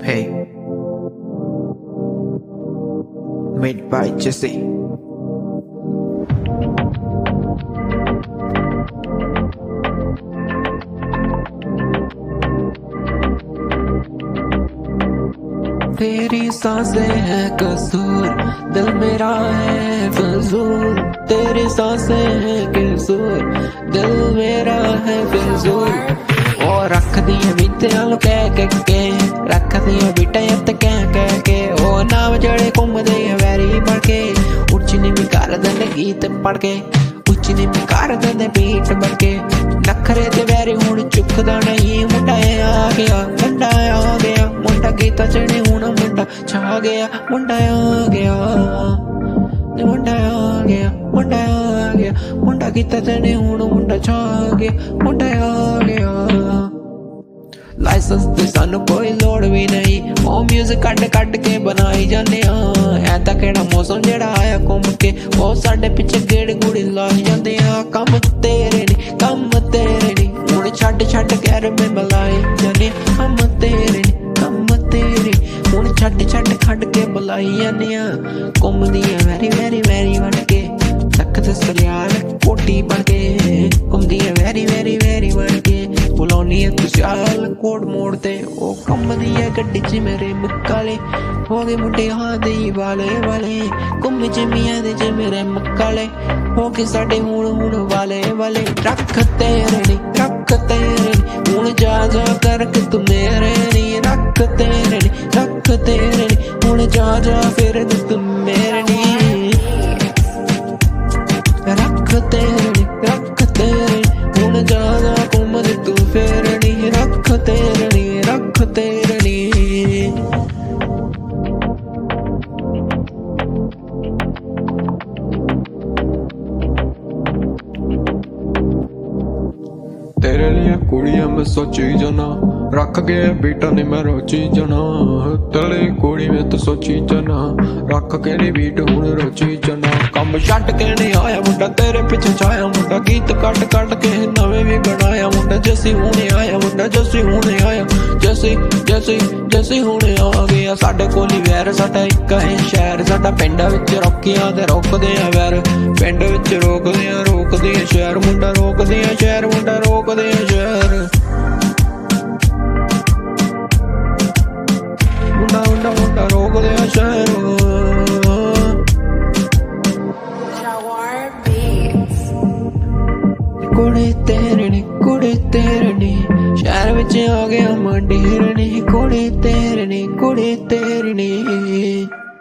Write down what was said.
Hey, made by Jesse. तेरी सांसें है कसूर, दिल मेरा है फजूल। तेरी सांसें है कसूर, दिल मेरा है फजूल। और रख दिया बीतियां लो कह के रख दिया बीटियां ते कह के ओ नाम जड़े घूमदे वैरी बन के उच्च नीवी कर देंदे गीत पढ़ के उच्च नीवी कर देंदे बीट बन के नखरे ते वैरी हुण चुकदा नहीं। मुंडा आ गया मुंडा आ गया मुंडा गीता चढ़े हुण मुंडा छा गया मुंडा आ गया मुंडा आ गया मुंडा आ गया मुंडा गीता चढ़े हुण मुंडा छा गया मुंडा आ गया। लाइसेंस ते सानू कोई लोड़ भी नहीं ओ म्यूजिक कट के बनाई जाने ऐदा केड़ा मौसम जेड़ा आया घूम के ओ साडे पिछे गेड़ गुड़ी लाई जांदे कम तेरे नी हुण छड्ड गैर में मलाई जाने कम तेरे नी हुण छड्ड खड़ के बुलाई जाने घूमदियां वैरी वैरी वैरी बन के तख्त सरियाल कोटी बन के घूमदियां वैरी वैरी वैरी बन के बुलानी खुशहाल कोट मोड़ ते ओ कमदी है गड्डी च मेरे मक्काले हो गए मुंडे हाँ दे वाले घुम जमिया दे च मेरे मक्काले हो गए साडे हुण वाले रख तेरे नी हुण जा करके तू मेरे नी रख तेरे नी हुण जा फिर तू मेरे नी रख तेरे नी हुण जा घूम दे तू फिर नी रख तेरे नी तेरे लिए कुड़ियां मैं सोची जाना रख गए बीटा ने मैं रोची जाना तेरे कुड़ी में तो सोची जाना रख के नी बीट हुण रोची जाना कम छड्ड के नहीं आया मुंडा तेरे पीछे छाया मुंडा गीत कट के नवे भी बनाया मुंडा जैसी हुणे आया मुंडा जैसी हुणे आया जैसी हुणे आ गया साडे कोली वैर साडा इक है शहर साडा पिंड विच रोकियां ते रोकदे आ वैर पिंड विच रोकदे आ शहर मुंडा रोकदे आ शहर मुंडा रोकदे आ शहर मुंडा रोकदे आ शहर। कुड़े तेरे नी शहर विच आ गया मंडेर नी कुड़े तेरे नी